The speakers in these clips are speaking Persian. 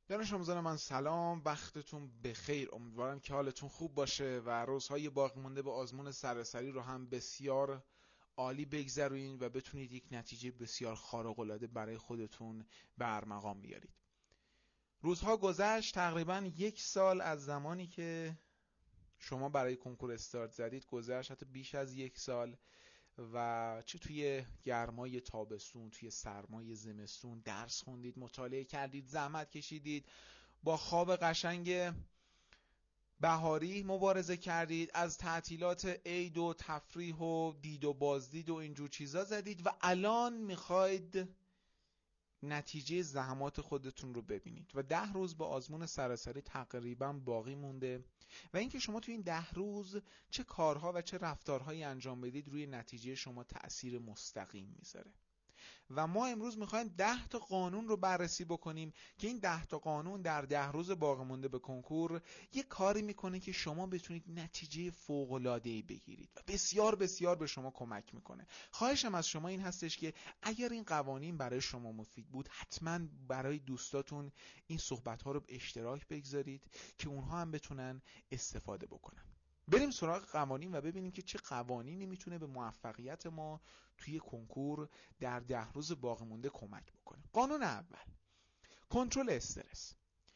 دانش آموزان من سلام، وقتتون بخیر. امیدوارم که حالتون خوب باشه و روزهای باقی مونده به آزمون سراسری رو هم بسیار عالی بگذرونید و بتونید یک نتیجه بسیار خارق‌العاده برای خودتون به ارمغان بیارید. روزها گذشت، تقریبا 1 سال از زمانی که شما برای کنکور استارت زدید گذشت، حتی بیش از 1 سال. و چه توی گرمای تابستون، توی سرمای زمستون درس خوندید، مطالعه کردید، زحمت کشیدید، با خواب قشنگ بهاری مبارزه کردید، از تعطیلات عید و تفریح و دید و بازدید و اینجور چیزا زدید و الان میخواید نتیجه زحمات خودتون رو ببینید و 10 روز به آزمون سراسری تقریبا باقی مونده و اینکه شما توی این 10 روز چه کارها و چه رفتارهایی انجام بدید روی نتیجه شما تأثیر مستقیم میذاره. و ما امروز میخوایم 10 تا قانون رو بررسی بکنیم که این 10 تا قانون در 10 روز باقی مونده به کنکور یه کاری میکنه که شما بتونید نتیجه فوق‌العاده‌ای بگیرید و بسیار بسیار به شما کمک میکنه. خواهشم از شما این هستش که اگر این قوانین برای شما مفید بود حتما برای دوستاتون این صحبت‌ها رو به اشتراک بگذارید که اونها هم بتونن استفاده بکنن. بریم سراغ قوانین و ببینیم که چه قوانینی میتونه به موفقیت ما توی کنکور در 10 روز باقی مونده کمک بکنه. قانون اول، کنترل استرس.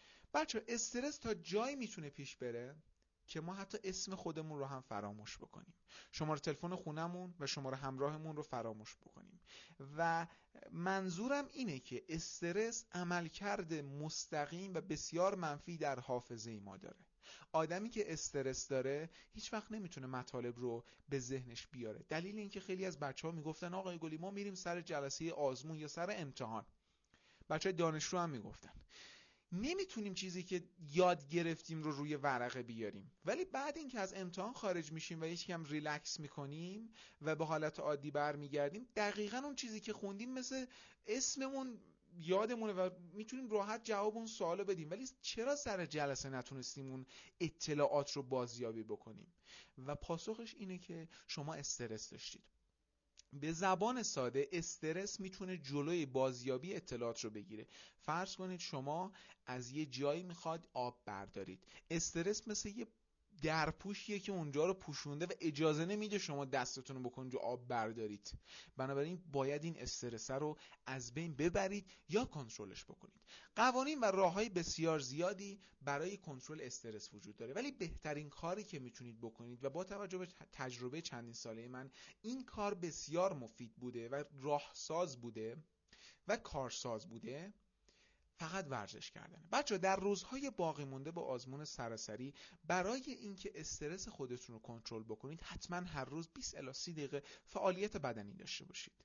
بچه استرس تا جایی میتونه پیش بره که ما حتی اسم خودمون رو هم فراموش بکنیم، شماره تلفن خونمون و شماره همراهمون رو فراموش بکنیم. و منظورم اینه که استرس عملکرد مستقیم و بسیار منفی در حافظه ما داره. آدمی که استرس داره هیچ وقت نمیتونه مطالب رو به ذهنش بیاره. دلیل اینکه خیلی از بچه‌ها میگفتن آقای گلی ما میریم سر جلسه آزمون یا سر امتحان، بچه‌های دانشجو هم میگفتن نمیتونیم چیزی که یاد گرفتیم رو روی ورقه بیاریم، ولی بعد اینکه از امتحان خارج میشیم و یکم ریلکس میکنیم و به حالت عادی برمیگردیم، دقیقاً اون چیزی که خوندیم مثل اسممون یادمونه و میتونیم راحت جواب اون سوالو بدیم. ولی چرا سر جلسه نتونستیم اون اطلاعات رو بازیابی بکنیم؟ و پاسخش اینه که شما استرس داشتید. به زبان ساده استرس میتونه جلوی بازیابی اطلاعات رو بگیره. فرض کنید شما از یه جایی میخواد آب بردارید. استرس مثل یه درپوشیه که اونجا رو پوشونده و اجازه نمیده شما دستتون رو بکنید و آب بردارید. بنابراین باید این استرس رو از بین ببرید یا کنترلش بکنید. قوانین و راههای بسیار زیادی برای کنترل استرس وجود داره، ولی بهترین کاری که میتونید بکنید و با توجه به تجربه چندین ساله من این کار بسیار مفید بوده و راهساز بوده و کارساز بوده، فقط ورزش کردنه. بچه در روزهای باقی مونده با آزمون سراسری برای اینکه استرس خودتون رو کنترل بکنید حتما هر روز 20 الی 30 دقیقه فعالیت بدنی داشته باشید.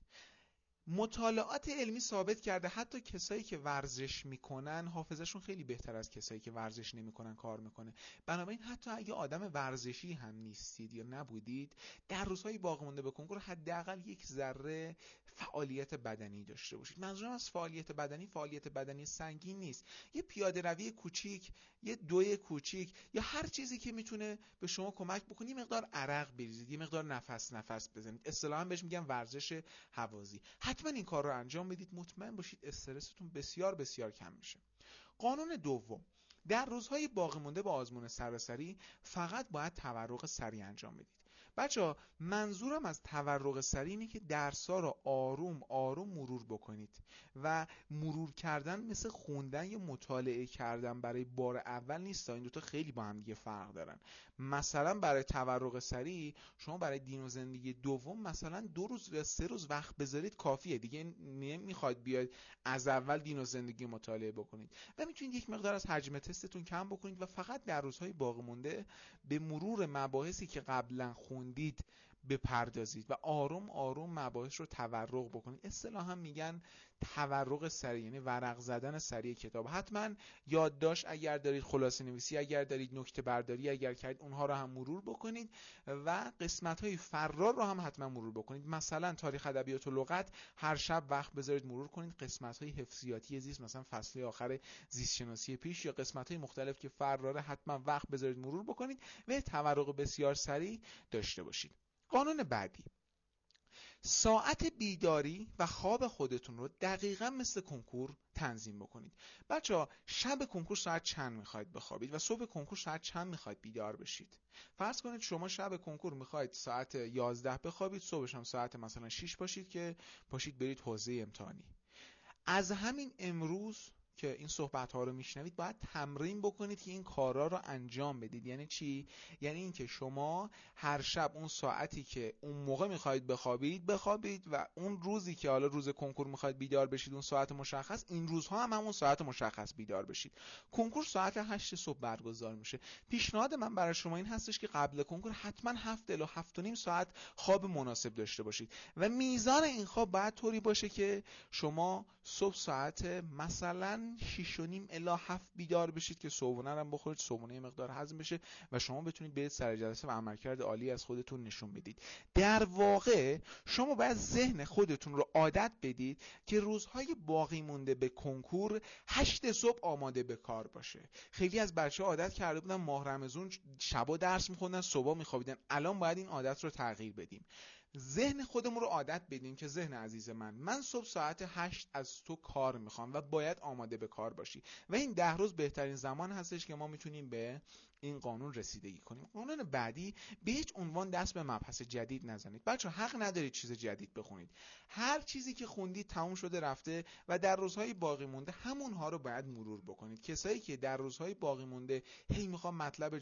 مطالعات علمی ثابت کرده حتی کسایی که ورزش میکنن حافظه‌شون خیلی بهتر از کسایی که ورزش نمیکنن کار میکنه. بنابراین حتی اگه آدم ورزشی هم نیستید یا نبودید، در روزهای باقی مونده به کنکور حداقل 1 ذره فعالیت بدنی داشته باشید. منظورم از فعالیت بدنی سنگین نیست. یه پیاده روی کوچیک، یه دوی کوچیک یا هر چیزی که میتونه به شما کمک بکنه. یه مقدار عرق بریزید، یه مقدار نفس بزنید. اصطلاحاً بهش میگن ورزش هوازی. حتما این کار رو انجام بدید، مطمئن باشید استرستون بسیار بسیار کم میشه. قانون دوم، در روزهای باقی مونده با آزمون سراسری فقط باید تورق سریع انجام بدید. بچه‌ها منظورم از تورق سریع اینه که درس‌ها رو آروم آروم مرور بکنید و مرور کردن مثل خوندن یا مطالعه کردن برای بار اول نیست. این دوتا خیلی با هم دیگه فرق دارن. مثلا برای تورق سریع شما برای دین و زندگی دوم مثلا 2 روز یا 3 روز وقت بذارید کافیه دیگه. نمیخواد بیاید از اول دین و زندگی مطالعه بکنید و میتونید یک مقدار از حجم تستتون کم بکنید و فقط در روزهای باقی مونده به مرور مباحثی که قبلا خوندید بپردازید و آروم آروم مباحث رو تورق بکنید. اصطلاحا میگن تورق سریع، یعنی ورق زدن سریع کتاب. حتما یادداشت اگر دارید، خلاصه نویسی اگر دارید، نکته برداری اگر کردید، اونها رو هم مرور بکنید و قسمت‌های فرار رو هم حتما مرور بکنید. مثلا تاریخ ادبیات و لغت هر شب وقت بذارید مرور کنید. قسمت‌های حفظیاتی زیست، مثلا فصل آخر زیست شناسی پیش یا قسمت‌های مختلف که فراره، حتما وقت بذارید مرور بکنید و تورق بسیار سریع داشته باشید. قانون بعدی، ساعت بیداری و خواب خودتون رو دقیقاً مثل کنکور تنظیم بکنید. بچه‌ها شب کنکور ساعت چند میخواید بخوابید و صبح کنکور ساعت چند میخواید بیدار بشید؟ فرض کنید شما شب کنکور میخواید ساعت 11 بخوابید، صبحش هم ساعت مثلا 6 باشید که پاشید برید حوزه امتحانی. از همین امروز که این صحبت ها رو میشنوید باید تمرین بکنید که این کارا رو انجام بدید. یعنی چی؟ یعنی اینکه شما هر شب اون ساعتی که اون موقع میخواید بخوابید و اون روزی که حالا روز کنکور میخواید بیدار بشید اون ساعت مشخص، این روزها هم همون ساعت مشخص بیدار بشید. کنکور ساعت 8 صبح برگزار میشه. پیشنهاد من برای شما این هستش که قبل کنکور حتما 7 الی 7 و نیم ساعت خواب مناسب داشته باشید و میزان این خواب باید طوری باشه که شما صبح ساعت مثلا 6 و نیم الی 7 بیدار بشید که صبحونه هم بخورید، صبحونه مقدار هضم بشه و شما بتونید برید سر جلسه و عملکرد عالی از خودتون نشون بدید. در واقع شما باید ذهن خودتون رو عادت بدید که روزهای باقی مونده به کنکور 8 صبح آماده به کار باشه. خیلی از بچه‌ها عادت کرده بودن ماه رمضان شبا درس می‌خوندن، صبح می‌خوابیدن. الان باید این عادت رو تغییر بدیم. ذهن خودمون رو عادت بدیم که ذهن عزیز من صبح ساعت 8 از تو کار میخوام و باید آماده به کار باشی و این 10 روز بهترین زمان هستش که ما میتونیم به این قانون رسیدگی کنیم. قانون بعدی: به هیچ عنوان دست به مبحث جدید نزنید. بچه حق ندارید چیز جدید بخونید. هر چیزی که خوندید تموم شده رفته و در روزهای باقی مونده همونها رو باید مرور بکنید. کسایی که در روزهای باقی مونده هی میخوام مطلب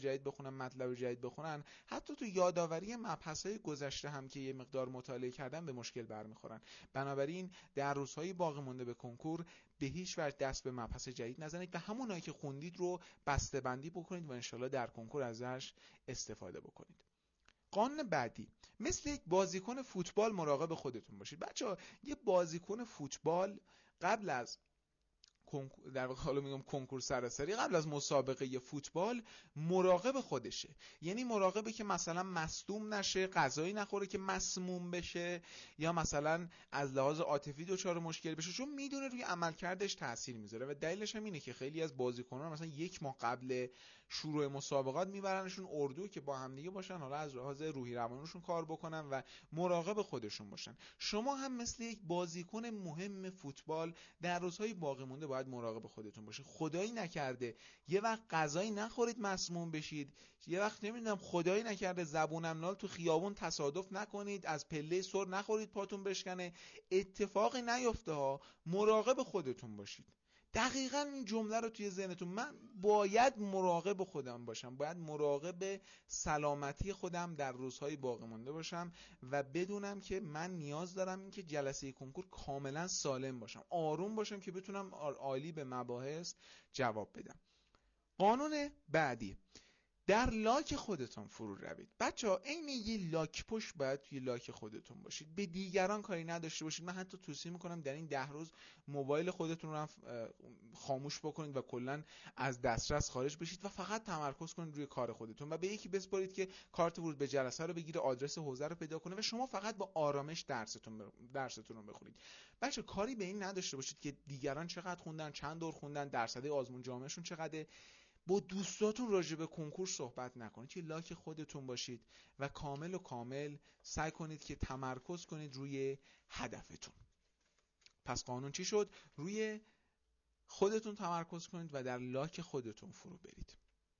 جدید بخونن حتی تو یادآوری مبحث‌های گذشته هم که یه مقدار مطالعه کردن به مشکل برمیخورن. بنابراین در روزهای باقی مونده به کنکور به هیچ وجه دست به مبحث جدید نزنید و همونایی که خوندید رو بسته‌بندی بکنید و انشالله در کنکور ازش استفاده بکنید. قانون بعدی: مثل یک بازیکن فوتبال مراقب خودتون باشید. بچه‌ها یه بازیکن فوتبال قبل از در واقع حالا میگم کنکور سراسری، قبل از مسابقه فوتبال مراقب خودشه. یعنی مراقبه که مثلا مصدوم نشه، غذایی نخوره که مسموم بشه، یا مثلا از لحاظ عاطفی دچار مشکل بشه، چون میدونه روی عملکردش تاثیر میذاره. و دلیلش هم اینه که خیلی از بازیکنان مثلا 1 ماه قبل شروع مسابقات میبرنشون اردو که با هم دیگه باشن، حالا از لحاظ روحی روانیشون کار بکنن و مراقب خودشون باشن. شما هم مثل یک بازیکن مهم فوتبال در روزهای باقی مونده باید مراقب خودتون باشید. خدایی نکرده یه وقت غذایی نخورید مسموم بشید، یه وقت نمیدونم خدایی نکرده زبونم نال تو خیابون تصادف نکنید، از پله سر نخورید پاتون بشکنه، اتفاقی نیفته ها. مراقب خودتون باشید. دقیقاً این جمله رو توی ذهنتون: من باید مراقب خودم باشم، باید مراقب سلامتی خودم در روزهای باقی مونده باشم و بدونم که من نیاز دارم این که جلسه کنکور کاملا سالم باشم، آروم باشم که بتونم عالی به مباحث جواب بدم. قانون بعدی: در لاک خودتون فرو روید. بچه‌ها عین یه لاک پشت باید توی لاک خودتون باشید، به دیگران کاری نداشته باشید. من حتی توصیه میکنم در این 10 روز موبایل خودتون رو خاموش بکنید و کلا از دسترس خارج بشید و فقط تمرکز کنید روی کار خودتون و به یکی بسپارید که کارت ورود به جلسه رو بگیره، آدرس حوزه رو پیدا کنه و شما فقط با آرامش درستون رو بخونید. بچه‌ها کاری به این نداشته باشید که دیگران چقدر خوندن، چند دور خوندن، درصد آزمون جامعهشون چقدره. با دوستاتون راجع به کنکور صحبت نکنید، که لاک خودتون باشید و کامل سعی کنید که تمرکز کنید روی هدفتون. پس قانون چی شد؟ روی خودتون تمرکز کنید و در لاک خودتون فرو برید.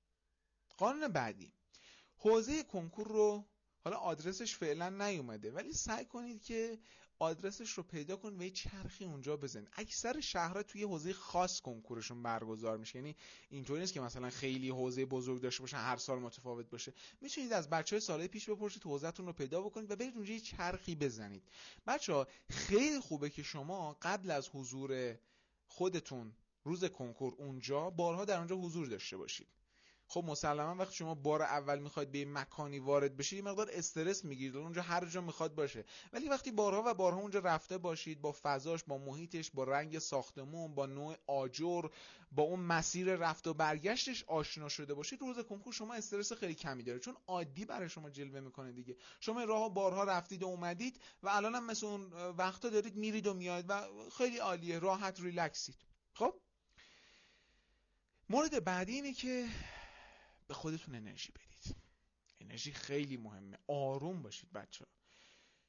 قانون بعدی: حوزه کنکور رو، حالا آدرسش فعلا نیومده ولی سعی کنید که آدرسش رو پیدا کنید و یه چرخی اونجا بزنید. اکثر شهرها توی حوزه خاص کنکورشون برگزار میشه، یعنی اینطوری نیست که مثلا خیلی حوزه بزرگ داشته باشه هر سال متفاوت باشه. میتونید از بچهای سالهای پیش بپرسید، حوزه‌تون رو پیدا بکنید و برید اونجا یه چرخی بزنید. بچه‌ها خیلی خوبه که شما قبل از حضور خودتون روز کنکور اونجا بارها در اونجا حضور داشته باشید. خب مسلما وقتی شما بار اول میخواید به مکانی وارد بشید یه مقدار استرس میگیرید، اونجا هر جا میخواد باشه. ولی وقتی بارها و بارها اونجا رفته باشید، با فضاش، با محیطش، با رنگ ساختمون، با نوع آجر، با اون مسیر رفت و برگشتش آشنا شده باشید، روز کنکور شما استرس خیلی کمی داره، چون عادی برای شما جلوه میکنه دیگه. شما راهو بارها رفتید و اومدید و الان هم مثل اون وقتا دارید میرید و میاید و خیلی عالیه، راحت ریلکسید. خب مورد بعدی اینه که به خودتون انرژی بدید. انرژی خیلی مهمه. آروم باشید بچه‌ها.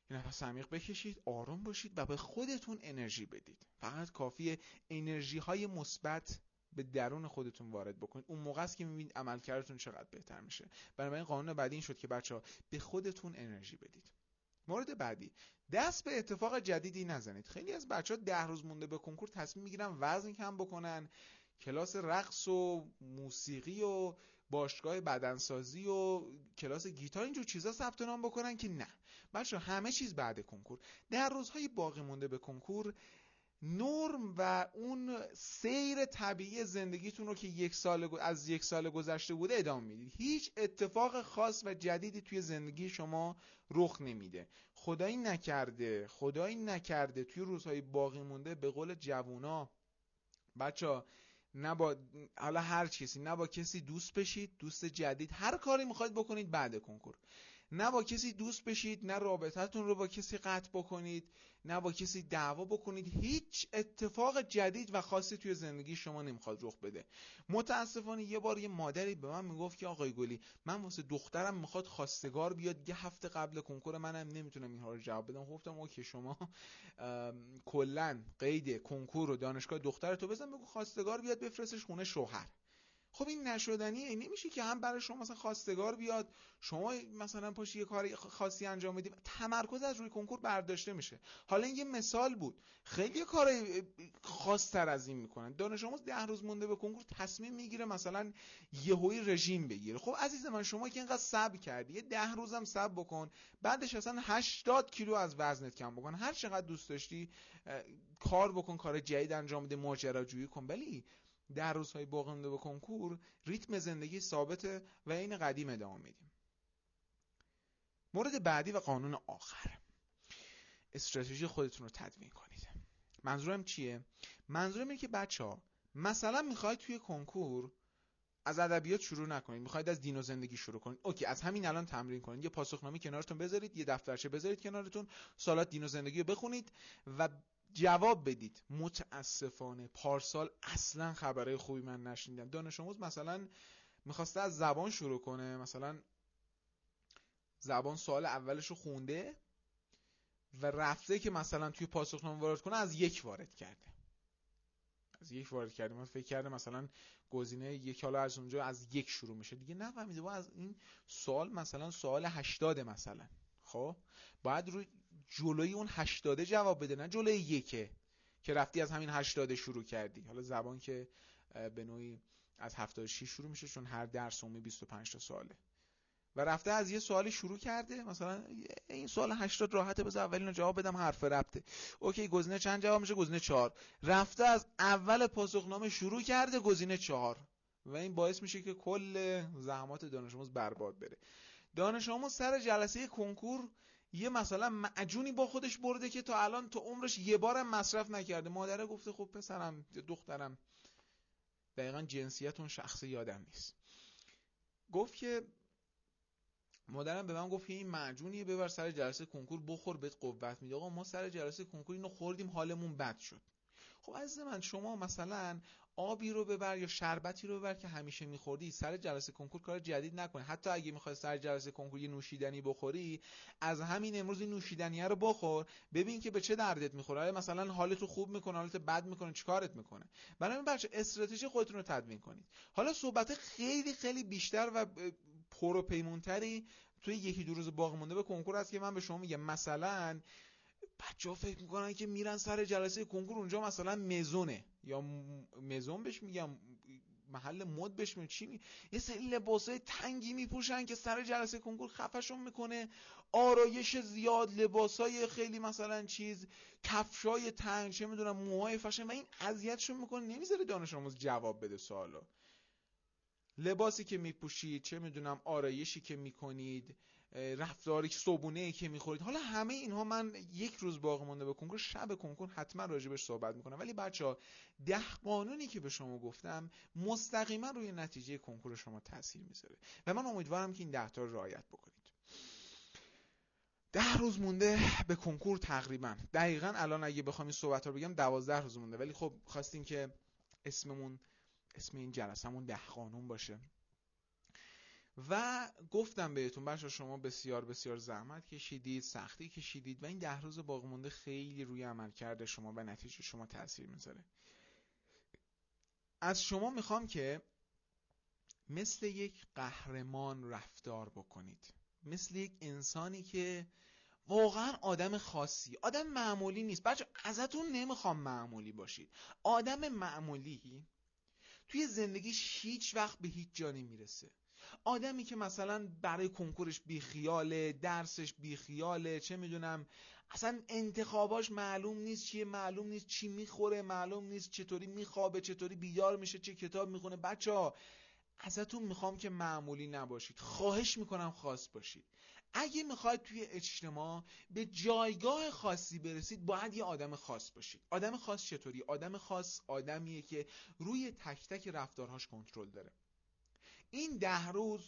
یه نفس عمیق بکشید، آروم باشید و به خودتون انرژی بدید. فقط کافیه انرژی های مثبت به درون خودتون وارد بکنید. اون موقع است که میبینید عملکردتون چقدر بهتر میشه. بنابراین قانون بعدی این شد که بچه‌ها به خودتون انرژی بدید. مورد بعدی، دست به اتفاق جدیدی نزنید. خیلی از بچه‌ها 10 روز مونده به کنکور تصمیم میگیرن وزن کم بکنن، کلاس رقص و موسیقی و باشگاه بدنسازی و کلاس گیتار اینجور چیزا ثبت نام بکنن که نه بچه‌ها، همه چیز بعد کنکور. در روزهای باقی مونده به کنکور نرم و اون سیر طبیعی زندگیتون رو که از یک سال گذشته بوده ادامه میدید. هیچ اتفاق خاص و جدیدی توی زندگی شما رخ نمیده. خدایی نکرده توی روزهای باقی مونده به قول جوونا بچه‌ها، حالا هر چیزی، نه با کسی دوست بشید، دوست جدید، هر کاری میخواید بکنید بعد کنکور، نه با کسی دوست بشید، نه رابطتون رو با کسی قطع بکنید، نه با کسی دعوا بکنید. هیچ اتفاق جدید و خاصی توی زندگی شما نمیخواد رخ بده. متاسفانه یه بار یه مادری به من میگفت که آقای گلی، من واسه دخترم میخواد خواستگار بیاد، یه هفته قبل کنکور منم نمیتونم اینها رو جواب بدم. گفتم اوکی، شما کلا قید کنکور و دانشگاه دخترتو بزن، بگو خواستگار بیاد بفرستش خونه شوهر. خب این نشدنیه. این نمیشه که هم برای شما مثلا خواستگار بیاد، شما مثلا پاشی یه کاری خاصی انجام بدید، تمرکز از روی کنکور برداشته میشه. حالا این یه مثال بود، خیلی کار خاص تر از این میکنن. دانش آموز 10 روز مونده به کنکور تصمیم میگیره مثلا یهویی رژیم بگیره. خب عزیز من، شما که اینقدر صبر کردی، یه 10 روزم صبر بکن، بعدش اصلا 80 کیلو از وزنت کم بکن، هر چقدر دوست داشتی کار بکن، کار جدید انجام بده، ماجراجویی کن. ولی در روزهای باقی مونده به کنکور ریتم زندگی ثابته و این قدیم ادامه میدیم. مورد بعدی و قانون آخر، استراتژی خودتون رو تدوین کنید. منظورم چیه؟ منظورم اینه که بچه‌ها مثلا میخواید توی کنکور از ادبیات شروع نکنید، میخواید از دین و زندگی شروع کنید. اوکی، از همین الان تمرین کنید. یه پاسخنامه کنارتون بذارید، یه دفترچه بذارید کنارتون، سوالات دین و زندگی رو بخونید و جواب بدید. متاسفانه پارسال اصلا خبرهای خوبی من نشنیدم. دانش آموز مثلا میخواسته از زبان شروع کنه، مثلا زبان سوال اولش رو خونده و رفته که مثلا توی پاسخنامه وارد کنه از یک وارد کرده. من فکر کردم مثلا گزینه یک، حالا از اونجا از یک شروع میشه دیگه، نفهمیده با از این سوال مثلا سوال 80 مثلا. خب باید روی جلوی اون 80 جواب بده، نه جلوی یکه که رفتی از همین 80 شروع کردی. حالا زبان که به نوعی از 76 شروع میشه، چون هر درس عمومی 25 تا سواله و رفته از یه سوالی شروع کرده، مثلا این سوال 80 راحته، بذار اولینو جواب بدم، حرف ربطه. اوکی، گزینه چند جواب میشه؟ گزینه 4. رفته از اول پاسخنامه شروع کرده گزینه 4 و این باعث میشه که کل زحمات دانش آموز برباد بره. دانش آموز سر جلسه کنکور یه مثلا معجونی با خودش برده که تا الان تو عمرش یه بارم مصرف نکرده. مادره گفته خب پسرم، دخترم، دقیقاً جنسیت اون شخص یادم نیست، گفت که مادرم به من گفت این معجونیه، ببر سر جلسه کنکور بخور، بهت قوت میده. آقا ما سر جلسه کنکور اینو خوردیم، حالمون بد شد. خب عزیز من، شما مثلا آبی رو ببر یا شربتی رو ببر که همیشه میخوردی، سر جلسه کنکور کار جدید نکن. حتی اگه میخوای سر جلسه کنکور یه نوشیدنی بخوری، از همین امروز این نوشیدنیه رو بخور، ببین که به چه دردت میخوره. مثلا حالتو خوب میکنه، حالت بد میکنه، چیکارت میکنه. بنابراین بچه استراتژی خودتون رو تدوین کنید. حالا صحبت خیلی خیلی بیشتر و پروپیمونتری توی یکی دو روز باقی مونده به کنکور هست که من به شما میگم. مثلا بچه‌ها فکر میکنن که میرن سر جلسه کنکور اونجا مثلا مزونه یا مزون بهش میگم، محل مد بهش میگم، چی یه سری لباسای تنگی میپوشن که سر جلسه کنکور خفشون میکنه، آرایش زیاد، لباسای خیلی مثلا چیز، کفشای تنگ، چه میدونم موهای فشن، و این اذیتشون میکنه، نمیذاره دانش آموز جواب بده سوالا. لباسی که میپوشید، چه میدونم آرایشی که میکنید، رفتاری صبحونه‌ای که میخورید، حالا همه اینها من یک روز باقی مونده به کنکور، شب کنکور حتما راجبش صحبت میکنم. ولی بچه‌ها 10 قانونی که به شما گفتم مستقیما روی نتیجه کنکور شما تاثیر میذاره و من امیدوارم که این 10 تا رو رعایت بکنید. 10 روز مونده به کنکور، تقریبا دقیقاً الان اگه بخوام این صحبت رو بگم 12 روز مونده، ولی خب خواستیم که اسم این جلسمون 10 قانون باشه و گفتم بهتون بچه شما بسیار بسیار زحمت کشیدید، سختی کشیدید و این 10 روز باقی مونده خیلی روی عملکرد شما و نتیجه شما تاثیر میذاره. از شما میخوام که مثل یک قهرمان رفتار بکنید، مثل یک انسانی که واقعا آدم خاصی، آدم معمولی نیست. بچه ازتون نمیخوام معمولی باشید. آدم معمولی توی زندگیش هیچ وقت به هیچ جا نمیرسه. آدمی که مثلا برای کنکورش بیخیاله، درسش بیخیاله، چه میدونم اصلا انتخاباش معلوم نیست چیه، معلوم نیست چی میخوره، معلوم نیست چطوری میخوابه، چطوری بیدار میشه، چه کتاب میخونه. بچه‌ها ازتون میخوام که معمولی نباشید، خواهش میکنم خاص باشید. اگه میخواید توی اجتماع به جایگاه خاصی برسید باید یه آدم خاص باشید. آدم خاص چطوری؟ آدم خاص آدمیه که روی تک تک رفتارهاش کنترل داره. این 10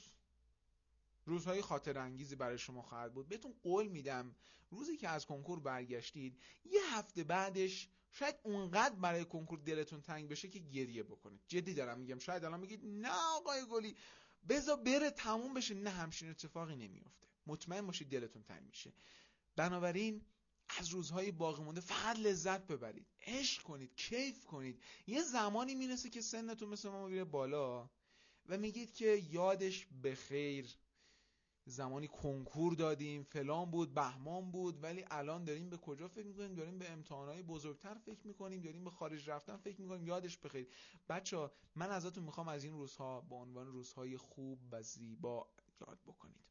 روزهای خاطر انگیزی برای شما خواهد بود. بهتون قول میدم روزی که از کنکور برگشتید یه هفته بعدش شاید اونقدر برای کنکور دلتون تنگ بشه که گریه بکنید. جدی دارم میگم. شاید الان بگید نه آقای گلی بذار بره تموم بشه. نه، همچین اتفاقی نمیافته. مطمئن باشید دلتون تنگ میشه. بنابراین از روزهای باقی مونده فقط لذت ببرید، عشق کنید، کیف کنید. یه زمانی میرسه که سنتون مثل ما میره بالا و میگید که یادش بخیر، زمانی کنکور دادیم، فلان بود، بهمان بود، ولی الان داریم به کجا فکر میکنیم؟ داریم به امتحانات بزرگتر فکر میکنیم، داریم به خارج رفتن فکر میکنیم. یادش بخیر. بچه من ازتون میخوام از این روزها به عنوان روزهای خوب و زیبا یاد بکنید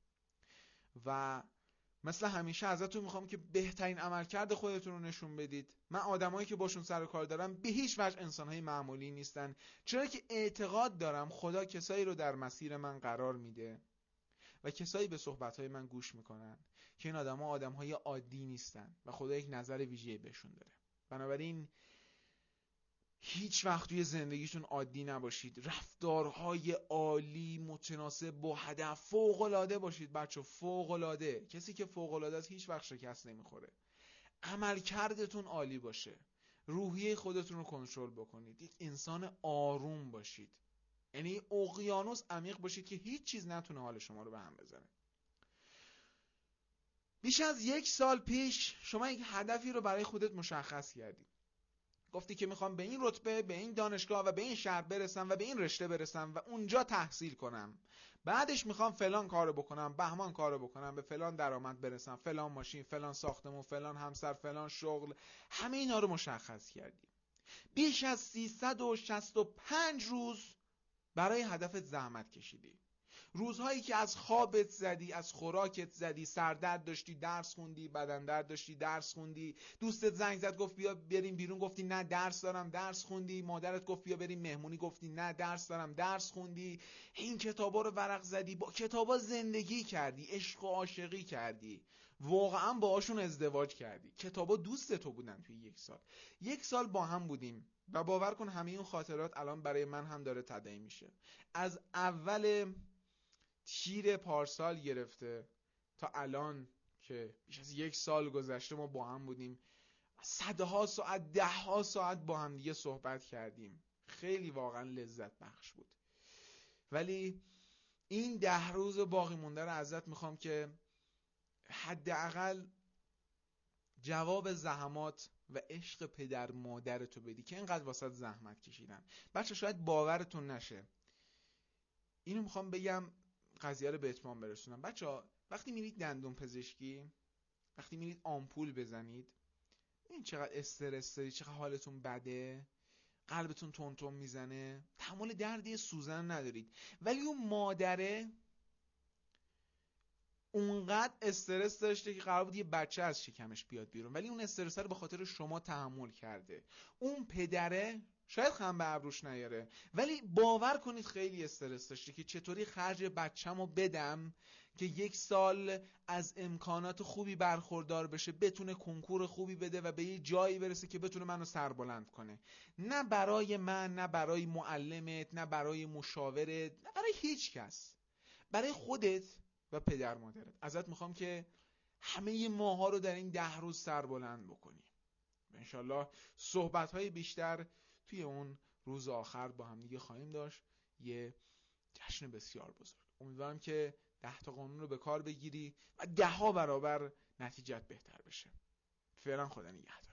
و مثل همیشه ازتون میخوام که بهترین عملکرد خودتون رو نشون بدید. من آدمایی که باشون سر و کار دارم به هیچ وجه انسانهای معمولی نیستن، چرا که اعتقاد دارم خدا کسایی رو در مسیر من قرار میده و کسایی به صحبتهای من گوش میکنن که این آدم‌ها آدم‌های عادی نیستن و خدا یک نظر ویژه‌ای بهشون داره. بنابراین هیچ وقت توی زندگیتون عادی نباشید. رفتارهای عالی متناسب با هدف فوق‌العاده باشید بچه، فوق‌العاده. کسی که فوق‌العاده است هیچ وقت شکست نمیخوره. عملکردتون عالی باشه. روحیه خودتون رو کنترل بکنید. یک انسان آروم باشید. یعنی اقیانوس عمیق باشید که هیچ چیز نتونه حال شما رو به هم بزنه. بیش از 1 سال پیش شما یک هدفی رو برای خودت مشخص کردی. گفتی که میخوام به این رتبه، به این دانشگاه و به این شهر برسم و به این رشته برسم و اونجا تحصیل کنم. بعدش میخوام فلان کارو بکنم، بهمان کارو بکنم، به فلان درآمد برسم، فلان ماشین، فلان ساختمون، فلان همسر، فلان شغل. همه اینا رو مشخص کردی. بیش از 365 روز برای هدفت زحمت کشیدی. روزهایی که از خوابت زدی، از خوراکت زدی، سردرد داشتی درس خوندی، بدن درد داشتی درس خوندی، دوستت زنگ زد گفت بیا بریم بیرون، گفتی نه درس دارم درس خوندی، مادرت گفت بیا بریم مهمونی، گفتی نه درس دارم درس خوندی. این کتابا رو ورق زدی، با کتابا زندگی کردی، عشق و عاشقی کردی، واقعا باهاشون ازدواج کردی. کتابا دوست تو بودن. توی 1 سال، 1 سال با هم بودیم و باور کن همه اون خاطرات الان برای من هم داره تداعی میشه. از اول تیر پارسال گرفته تا الان که بیش از 1 سال گذشته ما با هم بودیم، صدها ساعت، 10 ساعت با هم دیگه صحبت کردیم. خیلی واقعا لذت بخش بود. ولی این 10 روز باقی مونده رو ازت میخوام که حداقل جواب زحمات و عشق پدر مادرتو بدی که اینقدر واسط زحمت کشیدن. بچه شاید باورتون نشه، اینو میخوام بگم قضیه رو به اتمام برسونم. بچه‌ها وقتی میرید دندون پزشکی، وقتی میرید آمپول بزنید، این چقدر استرس دارید، چقدر حالتون بده، قلبتون تون تون میزنه، تحمل درد سوزن ندارید، ولی اون مادره اونقدر استرس داشته که قرار بود یه بچه از شکمش بیاد بیرون، ولی اون استرس رو به خاطر شما تحمل کرده. اون پدره شاید خم به ابروش نیاره، ولی باور کنید خیلی استرس داشته که چطوری خرج بچه‌مو بدم که 1 سال از امکانات خوبی برخوردار بشه، بتونه کنکور خوبی بده و به یه جایی برسه که بتونه منو سربلند کنه. نه برای من، نه برای معلمت، نه برای مشاورت، نه برای هیچ کس، برای خودت و پدر مادرت. ازت میخوام که همه ماها رو در این 10 روز سربلند بکنی و انشالله صحبت‌های بیشتر توی اون روز آخر با هم دیگه خواهیم داشت. یه جشن بسیار بزرگ. امیدوارم که 10 تا قانون رو به کار بگیری و 10 برابر نتیجت بهتر بشه. فعلا خدا نگهدار.